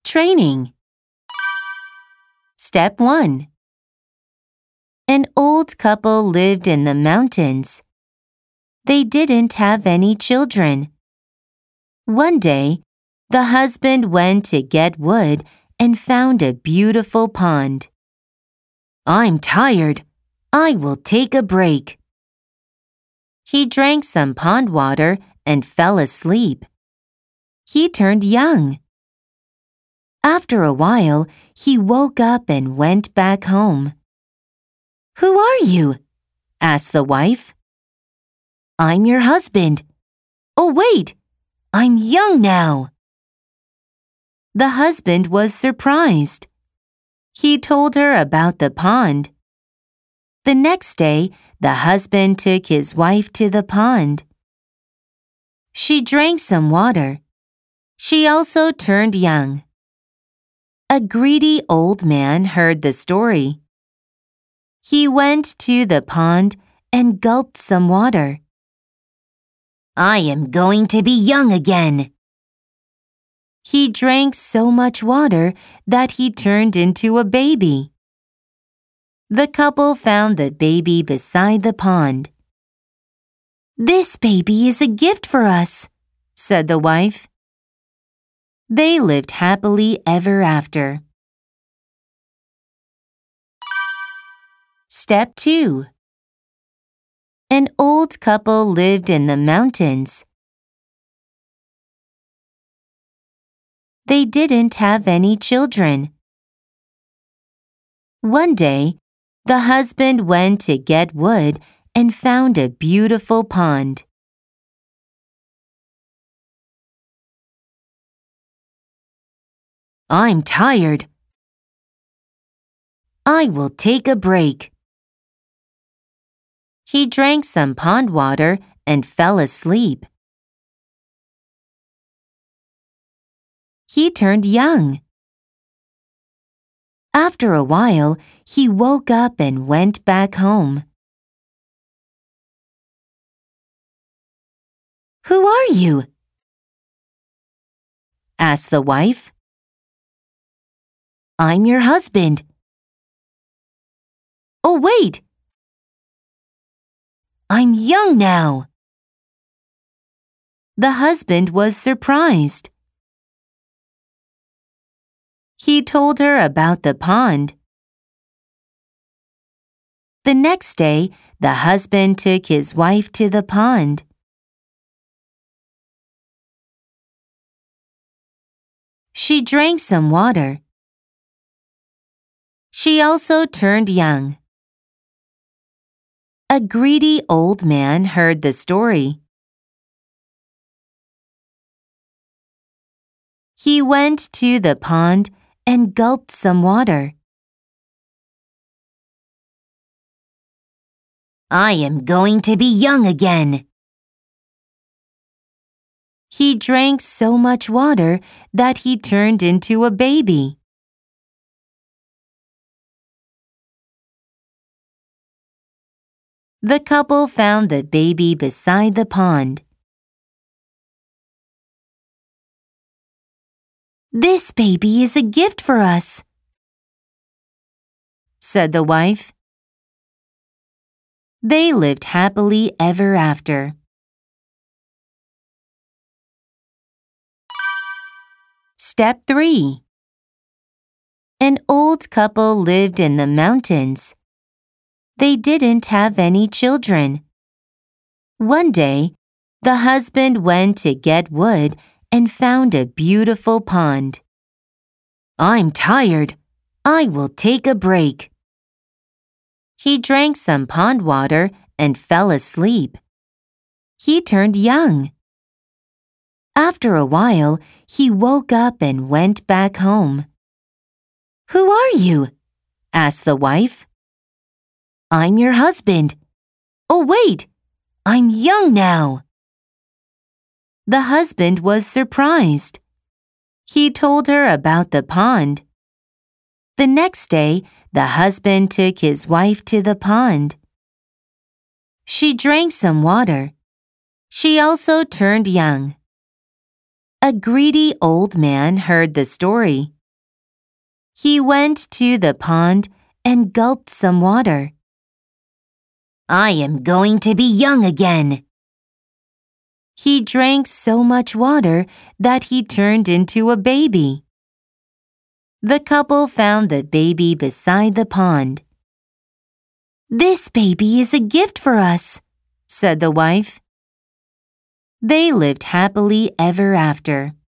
training. Step 1. An old couple lived in the mountains. They didn't have any children. One day, the husband went to get wood and found a beautiful pond. "I'm tired. I will take a break." He drank some pond water and fell asleep. He turned young. After a while, he woke up and went back home. "Who are you?" asked the wife. "I'm your husband." "Oh, wait! I'm young now." The husband was surprised. He told her about the pond. The next day, the husband took his wife to the pond. She drank some water. She also turned young. A greedy old man heard the story. He went to the pond and gulped some water. "I am going to be young again." He drank so much water that he turned into a baby. The couple found the baby beside the pond. "This baby is a gift for us," said the wife. They lived happily ever after. Step 2. An old couple lived in the mountains. They didn't have any children. One day, the husband went to get wood and found a beautiful pond. "I'm tired. I will take a break." He drank some pond water and fell asleep. He turned young. After a while, he woke up and went back home. "Who are you?" asked the wife. "I'm your husband." "Oh, wait! I'm young now." The husband was surprised. He told her about the pond. The next day, the husband took his wife to the pond. She drank some water. She also turned young. A greedy old man heard the story. He went to the pond and gulped some water. "I am going to be young again." He drank so much water that he turned into a baby. The couple found the baby beside the pond. "This baby is a gift for us," said the wife. They lived happily ever after. Step 3. An old couple lived in the mountains. They didn't have any children. One day, the husband went to get wood and found a beautiful pond. "I'm tired. I will take a break." He drank some pond water and fell asleep. He turned young. After a while, he woke up and went back home. "Who are you?" asked the wife. "I'm your husband." "Oh, wait! I'm young now." The husband was surprised. He told her about the pond. The next day, the husband took his wife to the pond. She drank some water. She also turned young. A greedy old man heard the story. He went to the pond and gulped some water. I am going to be young again. He drank so much water that he turned into a baby. The couple found the baby beside the pond. This baby is a gift for us, said the wife. They lived happily ever after.